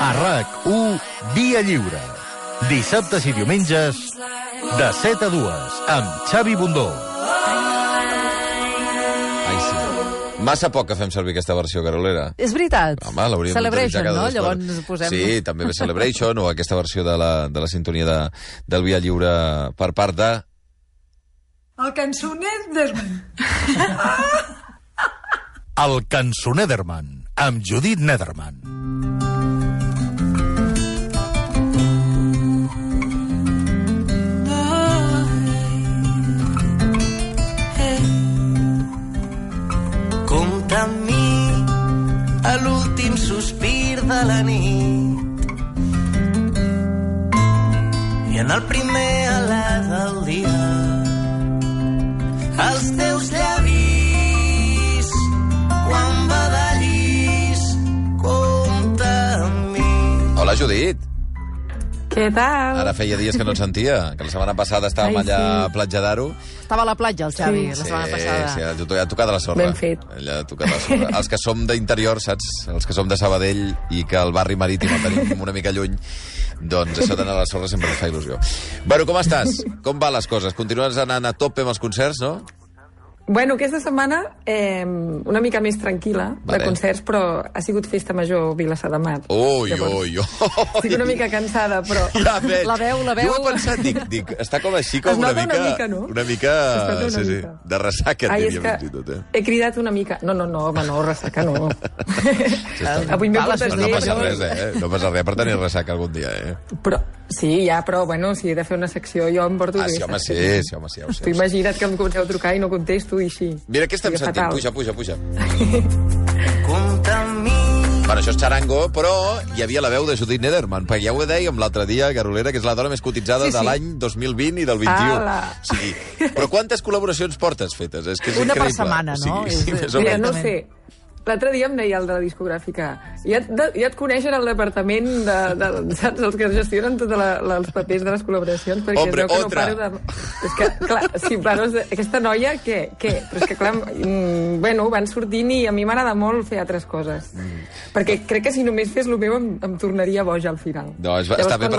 A RAC1, Via Lliure. Dissabtes i diumenges, de 7 a 2, amb Xavi Bundó. Ai, sí. Massa poc que fem servir aquesta versió, Carolera. És veritat. Home, l'hauríem Celebration, d'utilitzar no? cada Llavors posem... Sí, també ve Celebration, o aquesta versió de la sintonia del Via Lliure per part de... El cançoner d'Esman. El cançoner d'Herman, amb Judit Nederman. Compta amb mi a l'últim sospir de la nit i en el primer alè del dia els teus llavis quan badallis compta amb mi. Hola, Judit. Què tal? Ara feia dies que no et sentia, que la setmana passada estàvem allà a Platja d'Aro. Estava a la platja, el Xavi, la setmana passada. Sí, ha tocat a la sorra. Ben fet. Allà ha tocat a la sorra. Els que som d'interior, saps? Els que som de Sabadell i que el barri marítim el tenim una mica lluny, doncs això d'anar a la sorra sempre ens fa il·lusió. Bueno, com estàs? Com van les coses? Continues anant a tope amb els concerts, no? Bueno, aquesta setmana una mica més tranquil·la de concerts, però ha sigut festa major Vilassar de Mar. Ui. Estic una mica cansada, però... Ja veig. La veu... Jo ho he pensat, dic, està com així, com una mica... no? Una mica, sí, de ressaca, et diria fins i tot, he cridat una mica... No, home, no, ressaca no. Avui m'he portat bé. No passa res, No passa res per tenir ressaca algun dia, Però, sí, però, bueno, si he de fer una secció, jo em porto bé. Sí, home, sí, ja ho sé. Tu imagina't que em comenceu a trucar i no contesto, i així. Mira, què estem sentint? Puja. Compta amb mi. Bueno, això és xarango, però hi havia la veu de Judit Nederman, perquè ja ho dèiem l'altre dia, Carolera, que és la dona més cotitzada de l'any 2020 i del 21. Sí. Però quantes col·laboracions portes fetes? És que és una increïble. per setmana, no? Mira, no sé. L'altre dia em deia el de la discogràfica, ja et coneixen el departament saps, els que gestionen tots els papers de les col·laboracions, perquè Hombre, es veu que no paro de... És que, clar, sí, però aquesta noia, què? Però és que, clar, bueno, van sortint i a mi m'agrada molt fer altres coses. Perquè crec que si només fes el meu em tornaria boja al final. No, està bé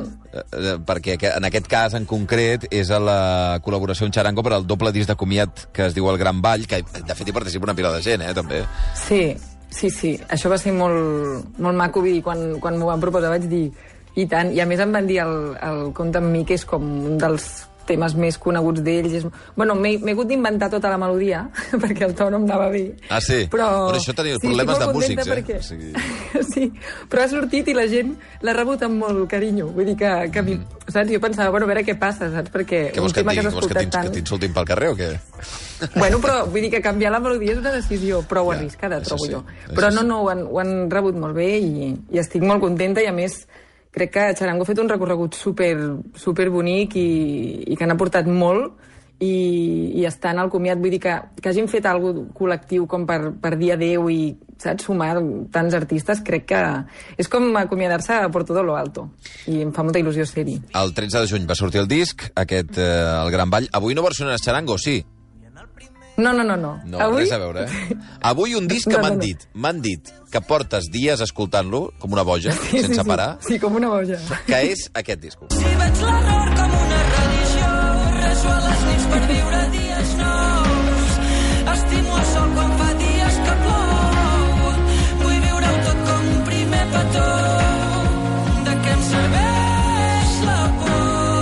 perquè en aquest cas en concret és a la col·laboració en xarango per al doble disc de comiat que es diu El Gran Ball, que de fet hi participa una pila de gent, també. Sí. Això va ser molt maco, vull dir, quan m'ho van proposar vaig dir, i tant, i a més em van dir el Compte amb mi, que és com un dels temes més coneguts d'ells. Bueno, m'he hagut d'inventar tota la melodia, perquè el to no em anava bé. Ah, sí? Però això tenia problemes de músics, perquè... Sí, però ha sortit i la gent l'ha rebut amb molt carinyo. Vull dir que saps? Jo pensava, bueno, a veure què passa, saps? Perquè un tema que has escoltat tant... Que t'insultin pel carrer o què? Bueno, però vull dir que canviar la melodia és una decisió prou arriscada, trobo jo. Però no, ho han rebut molt bé i estic molt contenta, i a més crec que Xarango ha fet un recorregut super bonic i que n'ha portat molt, i estan al comiat, vull dir que hagin fet alguna cosa col·lectiu com per dir adeu i, saps, sumar tants artistes, crec que és com acomiadar-se a por todo lo alto, i em fa molta il·lusió ser-hi. El 13 de juny va sortir el disc, aquest, El Gran Ball. Avui no versionaràs xarango, sí? No. No, avui... res a veure, Avui un disc que m'han dit que portes dies escoltant-lo, com una boja, sense parar. Sí, com una boja. Que és aquest disc. Si veig l'error com una religió, reso a les nits per viure dies nous. Estimo el sol quan fa dies que plou. Vull viure-ho tot com un primer petó. De què em serveix la por?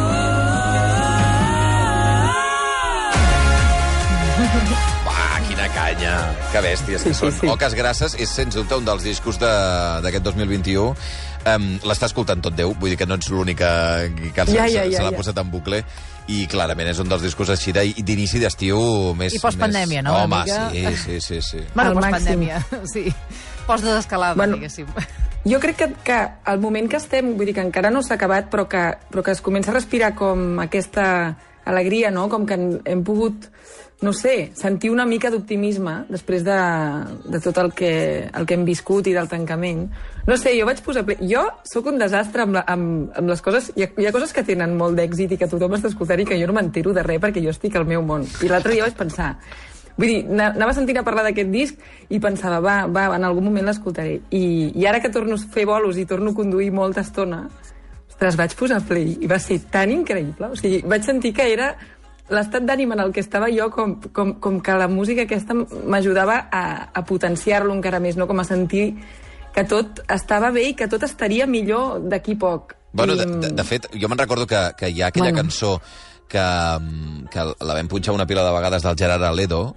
Quina canya! Que bèsties que són. Sí. Oques Grasses és, sens dubte, un dels discos d'aquest 2021. L'està escoltant tot Déu, vull dir que no ets l'única que se l'ha posat en bucle, i clarament és un dels discos així d'inici d'estiu més... I postpandèmia, no? Home, sí. Bueno, postpandèmia, sí. Post-desescalada, diguéssim. Jo crec que al moment que estem, vull dir que encara no s'ha acabat, però que es comença a respirar com aquesta alegria, no? Com que hem pogut, no sé, sentir una mica d'optimisme després de tot el que hem viscut i del tancament. No sé, jo vaig posar... Jo sóc un desastre amb les coses... Hi ha coses que tenen molt d'èxit i que tothom està escoltant i que jo no m'entero de res perquè jo estic al meu món. I l'altre dia vaig pensar... Vull dir, anava sentint a parlar d'aquest disc i pensava, va, en algun moment l'escoltaré. I ara que torno a fer bolos i torno a conduir molta estona, ostres, vaig posar play i va ser tan increïble. O sigui, vaig sentir que era l'estat d'ànim en el que estava jo, com que la música aquesta m'ajudava a potenciar-lo encara més, no? Com a sentir que tot estava bé i que tot estaria millor d'aquí poc. Bueno, de fet, jo me'n recordo que hi ha aquella cançó que la vam punxar una pila de vegades del Gerard Aledo,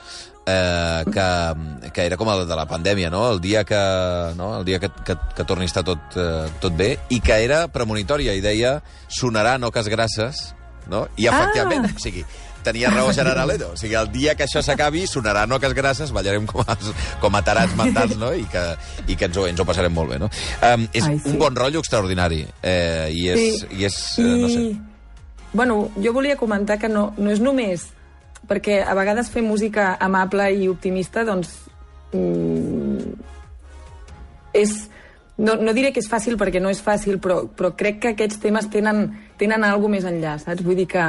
que era com el de la pandèmia, no? El dia que torni a estar tot bé, i que era premonitòria, i deia sonaran oques grasses, no? I efectivament, o sigui, tenia raó Gerard Aledo. O sigui, el dia que això s'acabi sonaran oques grasses, ballarem com a tarats mentals, no? I que ens ho passarem molt bé, no? És un bon rotllo extraordinari. I és no sé. Bueno, jo volia comentar que no és només perquè a vegades fer música amable i optimista, doncs, no diré que és fàcil perquè no és fàcil, però crec que aquests temes tenen alguna més enllà, saps? Vull dir que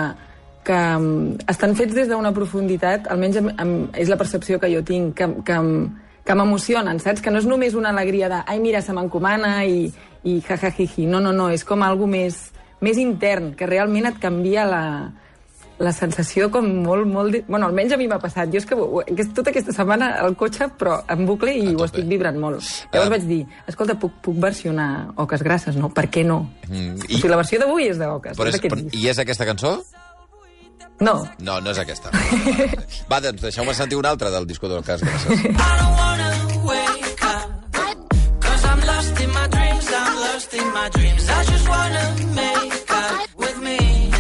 estan fets des d'una profunditat, almenys és la percepció que jo tinc, que m'emocionen, saps? Que no és només una alegria de ai, mira, se m'encomana i jajajiji. No, és com alguna més intern, que realment et canvia la sensació com molt... Bueno, almenys a mi m'ha passat. Jo és que tota aquesta setmana al cotxe, però en bucle, i ho estic vibrant molt. Llavors vaig dir, escolta, puc versionar Oques Grasses, no? Per què no? O sigui, la versió d'avui és d'Oques. I és aquesta cançó? No. No és aquesta. Va, doncs deixeu-me sentir una altra del disco d'Oques Grasses. I don't wanna wake up, 'cause I'm lost in my dreams, I'm lost in my dreams. I just wanna make up with me.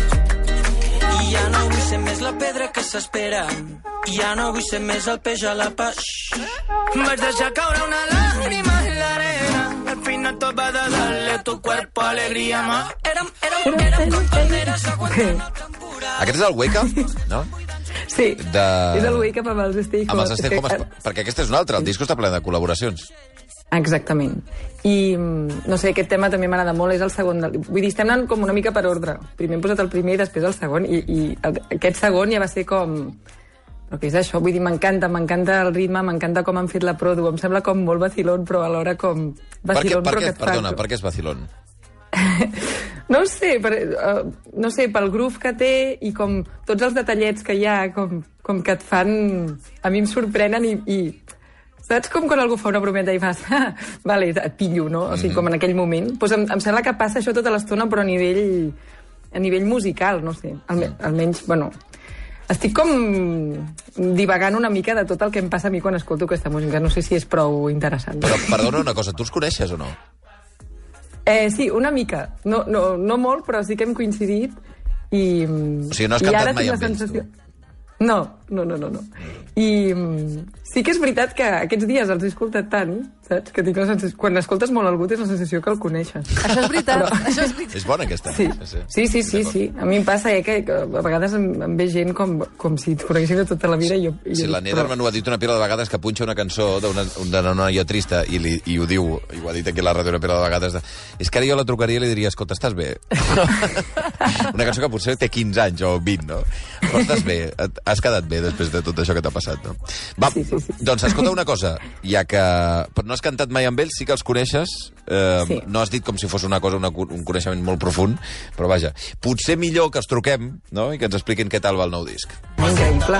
I ja no vull ser més la pedra que s'espera, i ja no vull ser més el peix a la peix. Vaig deixar caure una lágrima en la arena, al final tot va de darle a tu cuerpo alegría más. Érem compañeras aguantando el temporal. Aquest és el Wake Up, no? Sí, és el Wake Up amb els Stay Home. Amb els Stay Home, perquè aquest és un altre, el disc està ple de col·laboracions. Exactament. I, no sé, aquest tema també m'agrada molt, és el segon. Vull dir, estem anant com una mica per ordre. Primer hem posat el primer i després el segon, i aquest segon ja va ser com... Però què és això? Vull dir, m'encanta el ritme, m'encanta com han fet la produ, em sembla com molt vacilón, però alhora com... Vacilón, Perdona, per què és vacilón? No sé, pel groove que té i com tots els detallets que hi ha, com que et fan... A mi em sorprenen i saps com quan algú fa una brometa i fas vale, et pillo, no? O sigui, com en aquell moment. Pues em sembla que passa això tota l'estona, però a nivell musical, no sé. Almenys, bueno... Estic com divagant una mica de tot el que em passa a mi quan escolto aquesta música. No sé si és prou interessant. Però, perdona una cosa, tu els coneixes o no? Sí, una mica. No molt, però sí que hem coincidit. O sigui, no has cantat mai amb ells, tu? No. I sí que és veritat que aquests dies els he escoltat tant, saps? Que tinc la sensació... Quan escoltes molt algú tens la sensació que el coneixes. Això és veritat, Però... És bona aquesta. Sí. A mi em passa que a vegades em ve gent com si et coneguessin de tota la vida. Sí, la Nederman ho ha dit una pila de vegades, que punxa una cançó d'una noia trista i ho diu, i ho ha dit aquí a la ràdio una pila de vegades, és que ara jo la trucaria i li diria, escolta, estàs bé? Una cançó que potser té 15 anys o 20, no? Però estàs bé, has quedat bé després de tot això que t'ha passat, no? Va, sí. Doncs escolta una cosa, ja que no has cantat mai amb ells, sí que els coneixes, sí. No has dit com si fos una cosa, un coneixement molt profund, però vaja, potser millor que els truquem, no?, i que ens expliquin què tal va el nou disc. Increïble.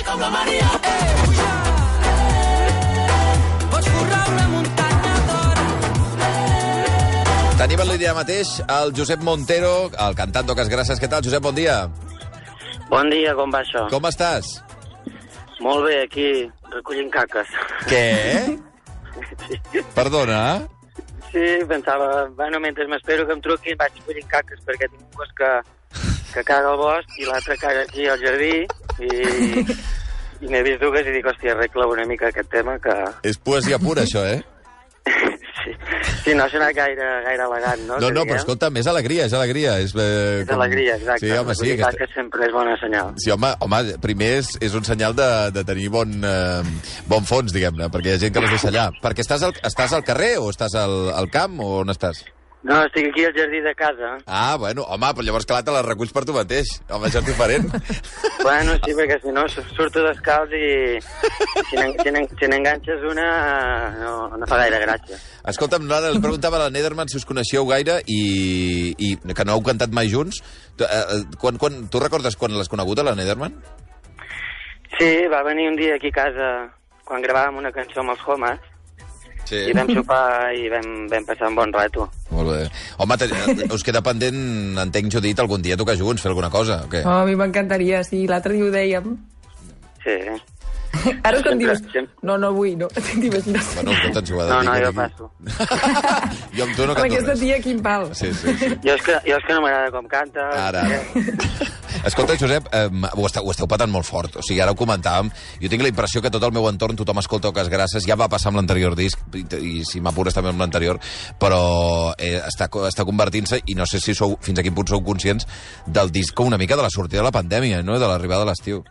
Tenim en línia mateix el Josep Montero, el cantant d'Oques Grasses. Què tal, Josep? Bon dia. Bon dia, com va això? Com estàs? Molt bé, aquí, recollint caques. Què? Sí. Perdona? Sí, pensava, bueno, mentre m'espero que em truquin vaig recollint caques, perquè tinc un gos que caga al bosc i l'altre caga aquí al jardí i m'he vist dues i dic, hòstia, arregla una mica aquest tema que... És poesia pura, això, eh? Sí, no serà gaire elegant, no? No, però escolta, és alegria. És alegria, exacte. Sí, home, sí. Que sempre és bona senyal. Sí, home, primer és un senyal de tenir bon fons, diguem-ne, perquè hi ha gent que les deixa allà. Perquè estàs al carrer o estàs al camp o on estàs? No, estic aquí al jardí de casa. Ah, bueno, home, però llavors clar, te la reculls per tu mateix. Home, això és diferent. Bueno, sí, perquè si no surto descalç i si n'enganxes una no fa gaire gràcia. Escolta'm, ara li preguntava a la Nederman si us coneixeu gaire i que no heu cantat mai junts. Tu recordes quan l'has conegut, a la Nederman? Sí, va venir un dia aquí a casa quan gravàvem una cançó amb els Homes. Sí. I vam sopar i vam passar un bon rato. Molt bé. Home, us queda pendent, entenc, Judit, algun dia tocar junts, fer alguna cosa, o què? Oh, a mi m'encantaria, sí, l'altre dia ho dèiem. Sí. Ara és quan dius, no vull, no. T'imagines? Bueno, escolta, si ho ha de dir... No, jo passo. Jo amb tu no canto res. Aquesta tia, quin pal. Sí. Jo és que no m'agrada com canta. Ara. Escolta, Josep, ho esteu patant molt fort. O sigui, ara ho comentàvem. Jo tinc la impressió que tot el meu entorn, tothom escolta Oques Grasses. Ja va passar amb l'anterior disc, i si m'apures també amb l'anterior, però està convertint-se, i no sé si fins a quin punt sou conscients del disc una mica de la sortida de la pandèmia, no? De l'arribada de l'estiu.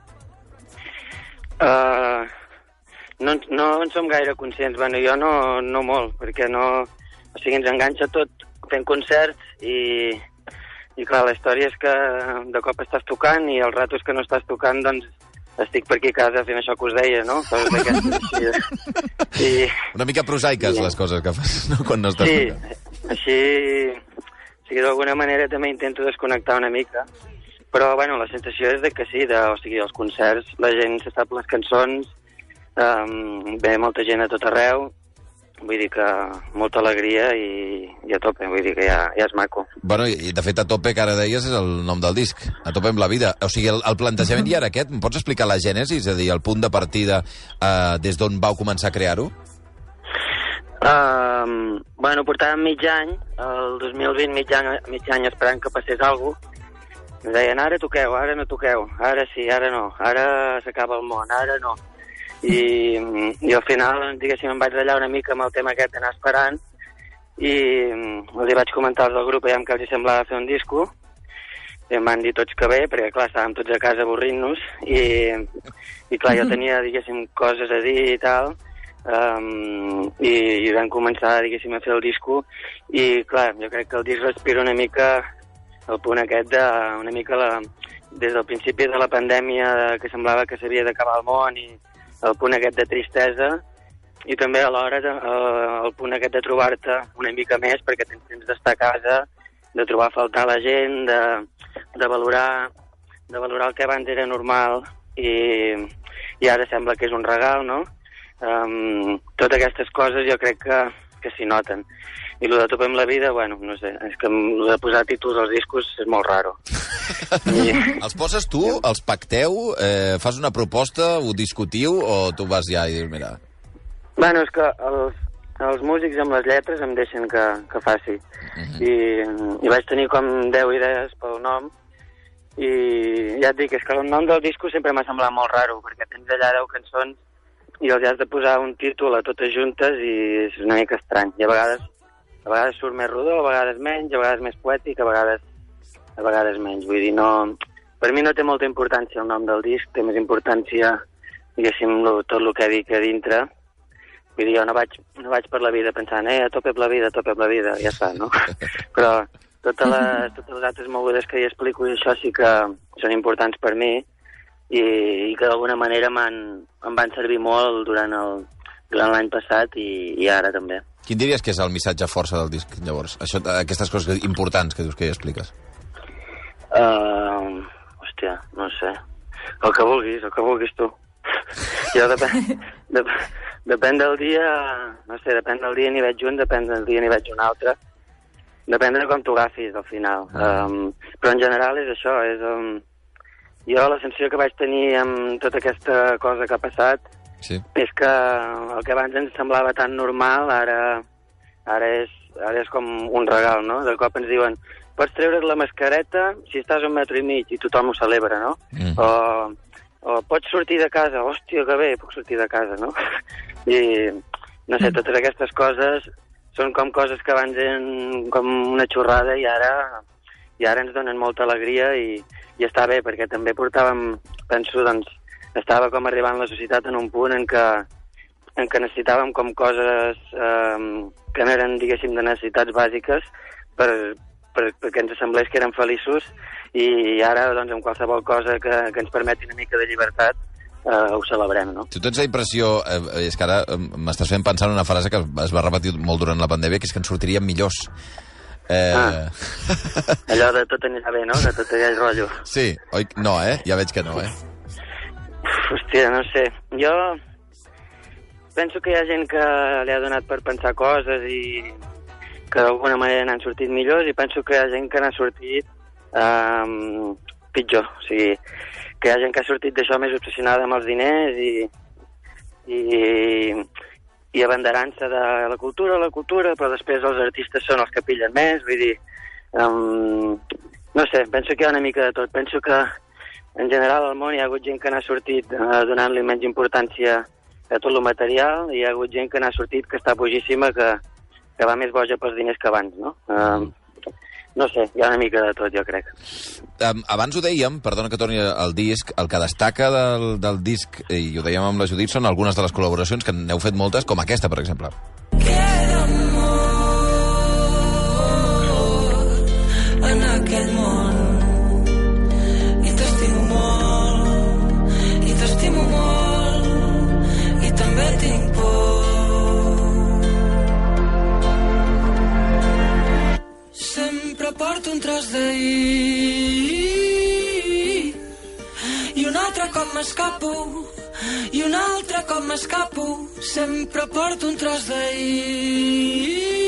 No en som gaire conscients. Bueno, jo no molt, perquè no... O sigui, ens enganxa tot fent concerts i clar, la història és que de cop estàs tocant i els ratos que no estàs tocant, doncs estic per aquí a casa fent això que us deia, no? Coses d'aquestes així. Una mica prosaiques, les coses que fas, no? Quan no estàs tocant. Sí, així... O sigui, d'alguna manera també intento desconnectar una mica. Però, bueno, la sensació és de que sí, o sigui, els concerts, la gent se sap les cançons, ve molta gent a tot arreu, vull dir que molta alegria i a tope, vull dir que ja és maco. Bueno, i de fet a tope, que ara deies, és el nom del disc, a tope amb la vida. O sigui, el plantejament ja era aquest, em pots explicar la gènesi, és a dir, el punt de partida des d'on vau començar a crear-ho? Bueno, portàvem mig any, el 2020 mig any esperant que passés alguna cosa. Ens deien, ara toqueu, ara no toqueu, ara sí, ara no, ara s'acaba el món, ara no. I al final, diguéssim, em vaig ratllar una mica amb el tema aquest d'anar esperant i els vaig comentar al grup que els semblava fer un disco i em van dir tots que bé, perquè clar, estàvem tots a casa avorrint-nos i clar, jo tenia, diguéssim, coses a dir i tal, i vam començar, diguéssim, a fer el disco i clar, jo crec que el disc respira una mica el punt aquest una mica des del principi de la pandèmia que semblava que s'havia d'acabar el món i el punt aquest de tristesa i també alhora el punt aquest de trobar-te una mica més perquè tens temps d'estar a casa, de trobar a faltar la gent, de valorar el que abans era normal i ara sembla que és un regal, no? Totes aquestes coses jo crec que s'hi noten. I el de tope amb la vida, bueno, no sé, és que el de posar títols als discos és molt raro. Els poses tu, els pacteu, fas una proposta, ho discutiu, o tu vas ja i dius, mira... Bueno, és que els músics amb les lletres em deixen que faci. I vaig tenir com 10 idees pel nom, i ja et dic, és que el nom del disco sempre m'ha semblat molt raro, perquè tens allà 10 cançons i els has de posar un títol a totes juntes i és una mica estrany. I a vegades surt més rodó, a vegades menys, a vegades més poètic, a vegades menys. Vull dir, no... Per mi no té molta importància el nom del disc, té més importància, diguéssim, tot el que dic a dintre. Vull dir, jo no vaig per la vida pensant, a tope amb la vida, ja està, no? Però totes les altres mogudes que hi explico i això sí que són importants per mi i que d'alguna manera em van servir molt durant l'any passat i ara també. Quin diries que és el missatge força del disc, llavors? Aquestes coses importants que dius que hi expliques. Hòstia, no sé. El que vulguis tu. Jo depèn del dia, no sé, depèn del dia n'hi veig un, depèn del dia n'hi veig un altre. Depèn de com t'ho agafis, al final. Però en general és això, jo la sensació que vaig tenir amb tota aquesta cosa que ha passat és que el que abans ens semblava tan normal ara és com un regal, no? De cop ens diuen, pots treure't la mascareta si estàs a 1,5 metres i tothom ho celebra, no? O pots sortir de casa, hòstia, que bé, puc sortir de casa, no? I, no sé, totes aquestes coses són com coses que abans eren com una xorrada i ara ens donen molta alegria i està bé, perquè també portàvem, penso, doncs, estava com arribant la societat en un punt en què necessitàvem com coses que no eren, diguéssim, de necessitats bàsiques, perquè ens semblés que érem feliços, i ara, doncs, amb qualsevol cosa que ens permeti una mica de llibertat, ho celebrem, no? Tu tens la impressió, és que ara m'estàs fent pensar en una frase que es va repetir molt durant la pandèmia, que és que ens sortiríem millors. Allò de tot anirà bé, no? De tot allà és rotllo. Sí, oi? No, ja veig que no, Hòstia, no sé. Jo penso que hi ha gent que li ha donat per pensar coses i que d'alguna manera n'han sortit millors, i penso que hi ha gent que n'ha sortit pitjor. O sigui, que hi ha gent que ha sortit d'això més obsessionada amb els diners i abanderant-se de la cultura, però després els artistes són els que pillen més. Vull dir, no sé, penso que hi ha una mica de tot. Penso que en general al món hi ha hagut gent que n'ha sortit donant-li menys importància a tot el material, i hi ha hagut gent que n'ha sortit que està bojíssima, que va més boja pels diners que abans, no? No sé, hi ha una mica de tot, jo crec. Abans ho dèiem, perdona que torni al disc, el que destaca del disc, i ho dèiem amb la Judit, són algunes de les col·laboracions, que n'heu fet moltes, com aquesta, per exemple. Queda molt en aquell món, i t'estimo molt, i també tinc por. Sempre porto un tros d'ahir, i un altre cop m'escapo, i un altre cop m'escapo. Sempre porto un tros d'ahir,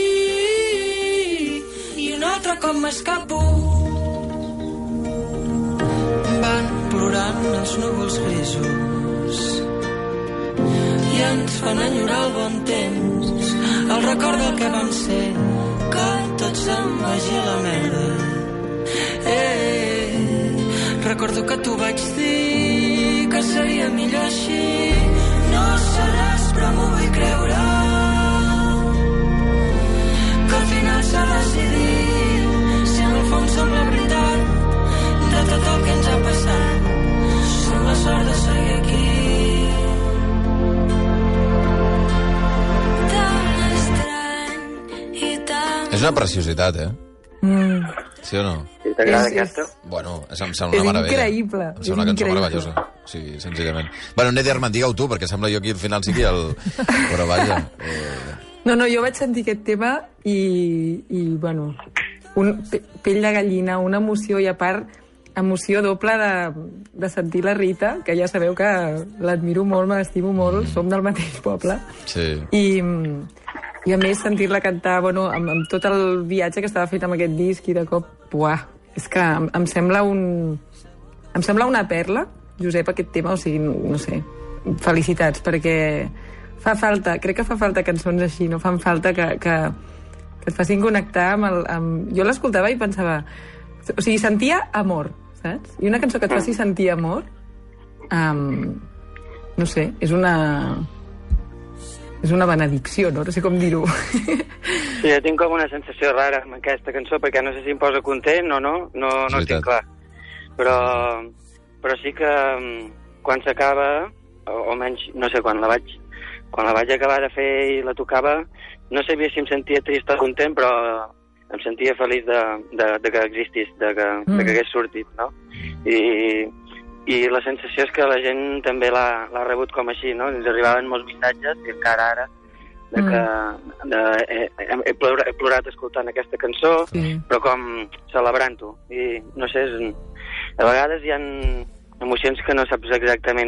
i un altre cop m'escapo. Van plorant els núvols grisos i ens fan enyorar el bon temps, el record del que vam ser, que tot se'n vagi a la merda. Recordo que t'ho vaig dir, que seria millor així. No sé res, però m'ho vull creure, que al final s'ha decidit, si en el fons som la veritat de tot el que ens ha passat. Som la sort de seguir aquí. És una preciositat, Sí o no? Si t'agrada aquesta? Bueno, em sembla una meravella. És increïble. Em sembla una cançó meravellosa. Sí, senzillament. Bueno, Nederman, digue-ho tu, perquè sembla jo aquí al final sí que Però vaja... No, jo vaig sentir aquest tema i bueno, pell de gallina, una emoció, i a part, emoció doble de sentir la Rita, que ja sabeu que l'admiro molt, me l'estimo molt, som del mateix poble. Sí. I a més sentir-la cantar, bueno, amb tot el viatge que estava fet amb aquest disc, i de cop, buah, és que em sembla una perla, Josep, aquest tema, o sigui, no sé, felicitats, perquè fa falta, crec que fa falta cançons així, no fan falta que et facin connectar amb... Jo l'escoltava i pensava, o sigui, sentia amor, saps? I una cançó que et faci sentir amor, no sé, és una benedicció, no? No sé com dir-ho. Sí, jo tinc com una sensació rara amb aquesta cançó, perquè no sé si em posa content o no tinc clar. Però sí que quan s'acaba, o menys, no sé, quan la vaig acabar de fer i la tocava, no sabia si em sentia trist o content, però em sentia feliç de que existís, de que hagués sortit, no? I la sensació és que la gent també l'ha rebut com així, no? Ens arribaven molts missatges, i encara ara, he plorat escoltant aquesta cançó, però com celebrant-ho. I no sé, a vegades hi ha emocions que no saps exactament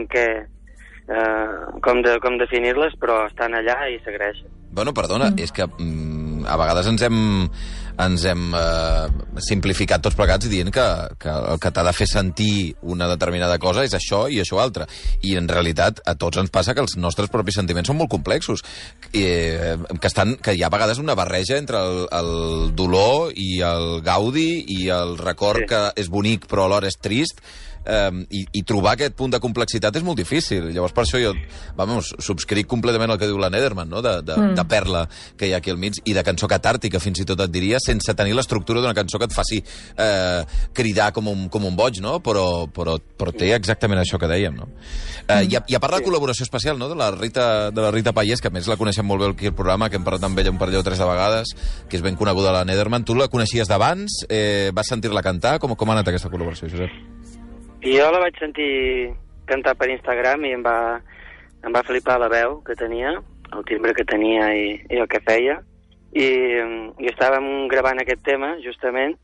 com definir-les, però estan allà i s'agraeixen. Bueno, perdona, és que a vegades ens hem simplificat tots plegats dient que el que t'ha de fer sentir una determinada cosa és això i això altre. I en realitat a tots ens passa que els nostres propis sentiments són molt complexos, que hi ha a vegades una barreja entre el dolor i el gaudi i el record que és bonic però alhora és trist. I trobar aquest punt de complexitat és molt difícil. Llavors, per això jo, subscric completament el que diu la Nederman, no? De perla que hi ha aquí al mig, i de cançó catàrtica, fins i tot et diria, sense tenir l'estructura d'una cançó que et faci cridar com un boig, no? Però té exactament això que dèiem, no? I a part de la col·laboració especial, no?, de la Rita Pallés, que a més la coneixem molt bé aquí al programa, que hem parlat amb ella un parell o tres de vegades, que és ben coneguda a la Nederman. Tu la coneixies d'abans? Vas sentir-la cantar? Com ha anat aquesta col·laboració, Josep? Jo la vaig sentir cantar per Instagram i em va flipar la veu que tenia, el timbre que tenia i el que feia. I estàvem gravant aquest tema, justament,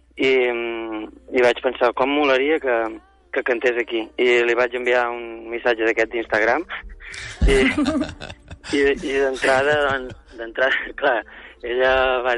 i vaig pensar, com molaria que cantés aquí. I li vaig enviar un missatge d'aquest d'Instagram i d'entrada, clar, ella va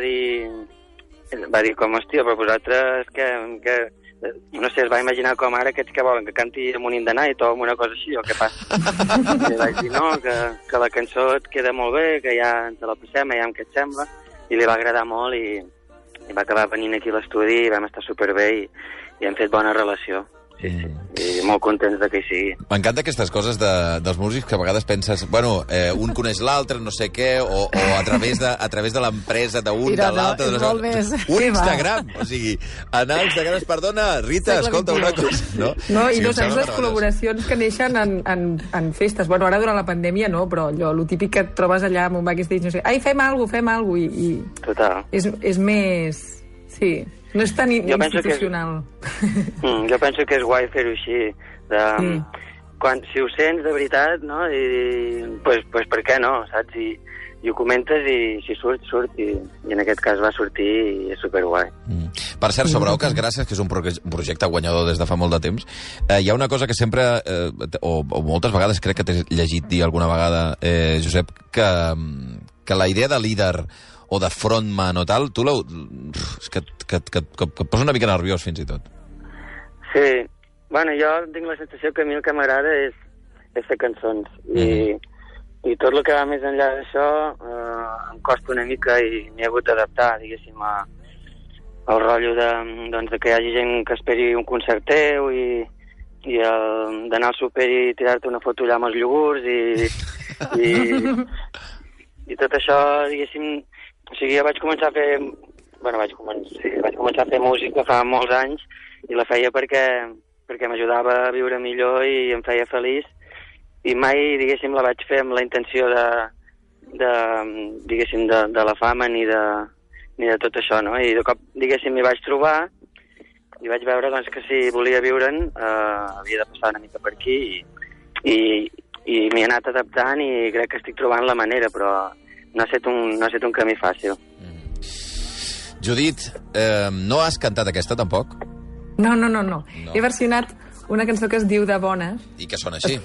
dir com, hòstia, però vosaltres que no sé, es va imaginar com ara aquests que volen que canti Amunt de Night o una cosa així, o què passa? I vaig dir, no, que la cançó et queda molt bé, que ja ens la passem, ja què et sembla, i li va agradar molt i va acabar venint aquí a l'estudi i vam estar superbé i hem fet bona relació. Sí. I molt contents que hi sigui. M'encanta aquestes coses dels músics que a vegades penses, bueno, un coneix l'altre, no sé què, o a través de l'empresa d'un, de l'altre... Un Instagram! O sigui, anar a Instagram, perdona, Rita, escolta una cosa... No, i no saps les col·laboracions que neixen en festes. Bueno, ara durant la pandèmia no, però allò, el típic que et trobes allà amb un backstage, no sé, ai, fem alguna cosa, i... Total. És més... Sí... No és tan institucional. Jo penso que és guai fer-ho així. Si ho sents de veritat, no? Pues per què no, saps? I ho comentes i si surt. I en aquest cas va sortir i és superguai. Per cert, sobre Oques Grasses, que és un projecte guanyador des de fa molt de temps, hi ha una cosa que sempre, o moltes vegades crec que t'he llegit dir alguna vegada, Josep, que la idea de líder o de frontman o tal, tu és que et posa una mica nerviós, fins i tot. Sí. Bueno, jo tinc la sensació que a mi el que m'agrada és fer cançons. I tot el que va més enllà d'això em costa una mica i m'hi he hagut d'adaptar, diguéssim, al rotllo de que hi hagi gent que esperi un concert teu i d'anar al súper i tirar-te una foto allà amb els iogurts i tot això, diguéssim... O sigui, jo vaig començar a fer... Bueno, vaig començar a fer música fa molts anys i la feia perquè m'ajudava a viure millor i em feia feliç i mai, diguéssim, la vaig fer amb la intenció de la fama ni de tot això, no? I de cop, diguéssim, m'hi vaig trobar i vaig veure doncs, que si volia viure'n havia de passar una mica per aquí i m'hi he anat adaptant i crec que estic trobant la manera, però... No ha estat un camí fàcil. Judit, no has cantat aquesta, tampoc? No. He versionat una cançó que es diu De Bones. I que sona així.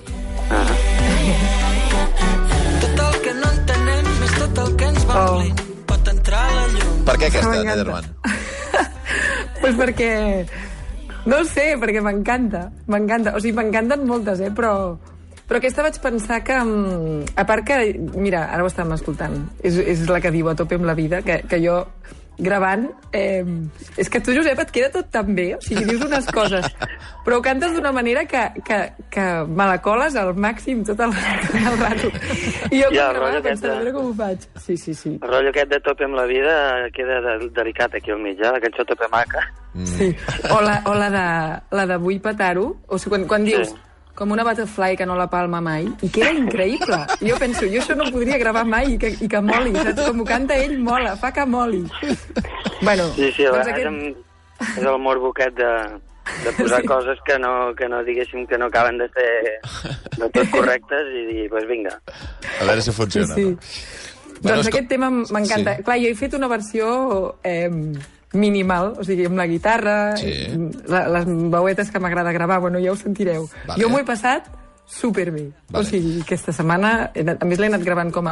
Tot el que no entenem és tot el que ens va omplint. Pot entrar a la llum. Per què aquesta, Nederman? Pues perquè... No ho sé, perquè m'encanta. O sigui, m'encanten moltes, però aquesta vaig pensar que, a part que, mira, ara ho estàvem escoltant, és la que diu A tope amb la vida, que jo, gravant, és que tu, Josep, et queda tot tan bé, o sigui, dius unes coses, però ho cantes d'una manera que me la coles al màxim tot el rato. I jo, quan gravava, pensava, mira com ho faig. Sí. El rotllo aquest de tope amb la vida queda delicat aquí al mig, la cançó tope maca. Sí, o la de Vull petar-ho, o sigui, quan dius... com una butterfly que no la palma mai, i queda increïble. I jo penso, jo això no podria gravar mai i que moli, saps? Com ho canta ell, mola, fa que moli. Bueno, sí, doncs és el morbo aquest de posar coses que no diguéssim que no acaben de ser de tot correctes i dir, doncs vinga. A veure si funciona. Sí. Doncs aquest tema m'encanta. Clar, jo he fet una versió... minimal, o sigui, amb la guitarra, les veuetes que m'agrada gravar, bueno, ja ho sentireu. Vale. Jo m'ho he passat superbé. Vale. O sigui, aquesta setmana, a més l'he anat gravant com a...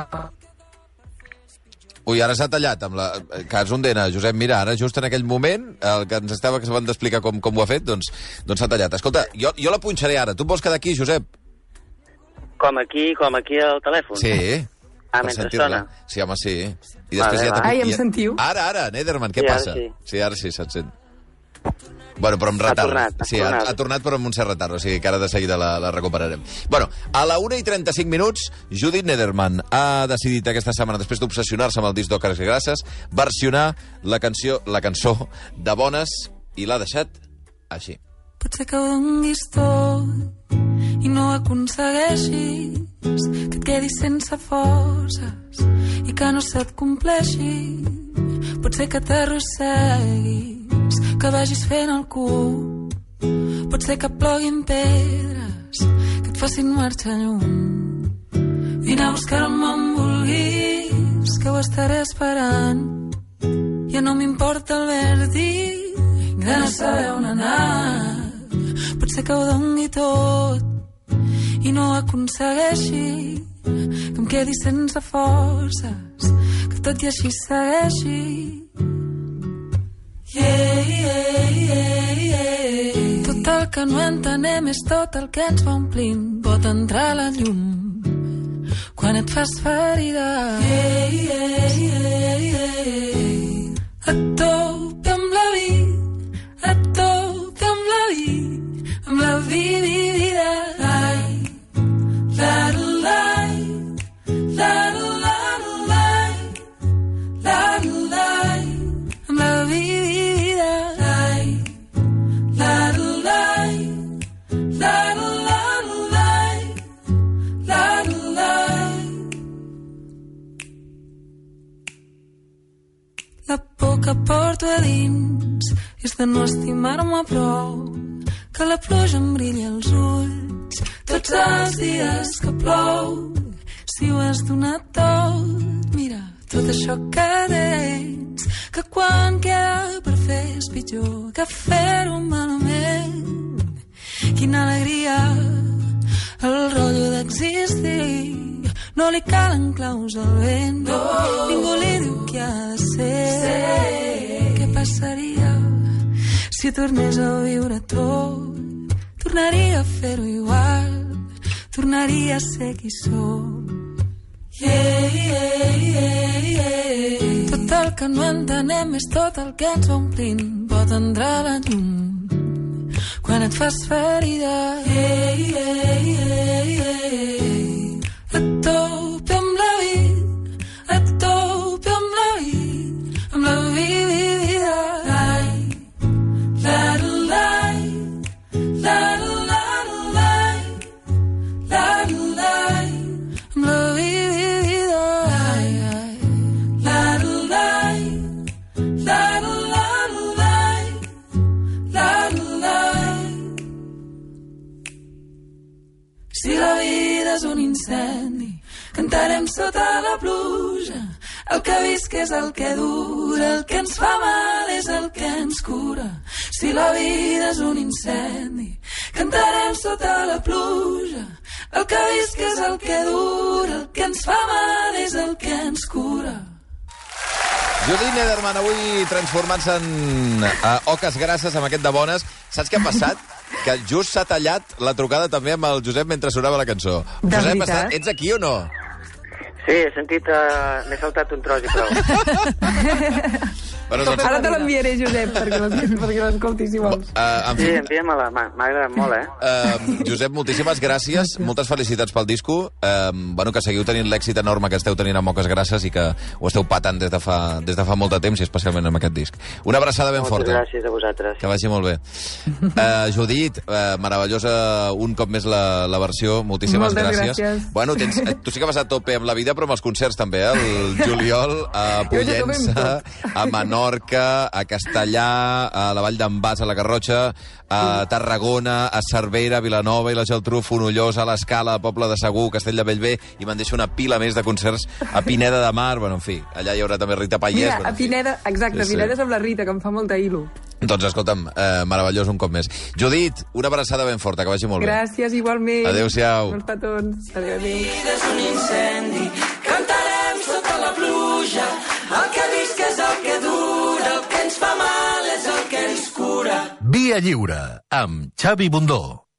Ui, ara s'ha tallat amb la... Cas Ondena, Josep, mira, ara just en aquell moment, el que ens estava acabant d'explicar com ho ha fet, doncs s'ha tallat. Escolta, jo la punxaré ara. Tu et vols quedar aquí, Josep? Com aquí al telèfon? Sí. Mentre sona? Sí, home, sí. I després Ai, em sentiu? Ara, Nederman, què passa? Sí, ara sí, se't sent. Bueno, però amb retard. Ha tornat, però amb un cert retard, o sigui que ara de seguida la recuperarem. Bueno, a la 1:35 minuts, Judith Nederman ha decidit aquesta setmana, després d'obsessionar-se amb el disc d'Oques Grasses, versionar la cançó de Bones i l'ha deixat així. Potser que ho donguis tot i no aconsegueixis que et quedis sense forces i que no se't compleixi. Potser que t'arrosseguis, que vagis fent el cul. Potser que ploguin pedres que et facin marxar lluny. Vine a buscar-me on vulguis, que ho estaré esperant. Ja no m'importa el vèrtic de no saber on anar. Potser que ho dongui tot i no aconsegueixi que em quedi sense forces, que tot i així segueixi. Tot el que no entenem és tot el que ens va omplint. Pot entrar a la llum quan et fas ferida. Et tope amb la vida, et tope amb la vida, amb la vida. La por que porto a dins és de no estimar-me prou, que la pluja em brilla els ulls tots els dies que plou. Si ho has donat tot, mira, tot això que tens, que quan queda per fer és pitjor que fer-ho malament. Quina alegria, el rotllo d'existir. No li calen claus al vent, no. Ningú li diu què ha de ser. Què passaria si tornés a viure tot? Tornaria a fer-ho igual, tornaria a ser qui sóc. Tot el que no entenem és tot el que ens va omplint. Pot entrar a la llum quan et fas ferida. Et tope amb la vida, et tope amb la vida, amb la vida. Amb la Si la vida és un incendi, cantarem sota la pluja. El que visc és el que dura, el que ens fa mal és el que ens cura. Si la vida és un incendi, cantarem sota la pluja. El que visc és el que dura, el que ens fa mal és el que ens cura. Judith Nederman, avui transformant-se en Oques Grasses amb aquest de Bones. Saps què ha passat? Que just s'ha tallat la trucada també amb el Josep mentre sonava la cançó. De Josep, veritat? ets aquí o no? Sí, he sentit... M'he saltat un tros i prou. Bueno, doncs... Ara te l'enviaré, Josep, perquè l'escoltis si vols. Sí, envia-me-la. M'ha agradat molt, Josep, moltíssimes gràcies. Moltes felicitats pel disco. Bueno, que seguiu tenint l'èxit enorme que esteu tenint amb Oques Grasses i que ho esteu patant des de fa molt de temps, i especialment amb aquest disc. Una abraçada ben forta. Moltes gràcies a vosaltres. Que vagi molt bé. Judit, meravellosa un cop més la versió. Moltíssimes gràcies. Bueno, tu sí que vas a tope amb la vida, però amb els concerts també, el juliol, a Pollença, a Menorca, a Castellà, a la Vall d'en Bas, a la Garrotxa, a Tarragona, a Cervera, a Vilanova i la Geltrú, Fonollosa, a l'Escala, a Poble de Segur, Castell de Bellver, i me'n deixo una pila més de concerts a Pineda de Mar. Bueno, en fi, allà hi haurà també Rita Pallés. Mira, a Pineda, exacte, sí, Pineda és amb la Rita, que em fa molta il·lu. Doncs escolta'm, meravellós un cop més. Judit, una abraçada ben forta, que vagi molt bé. Gràcies, igualment. Adéu-siau. Molts petons. Adéu. És un incendi, cantarem sota la pluja, el que visc és el que dura, el que ens fa mal és el que ens cura. Via Lliure, amb Xavi Bundó.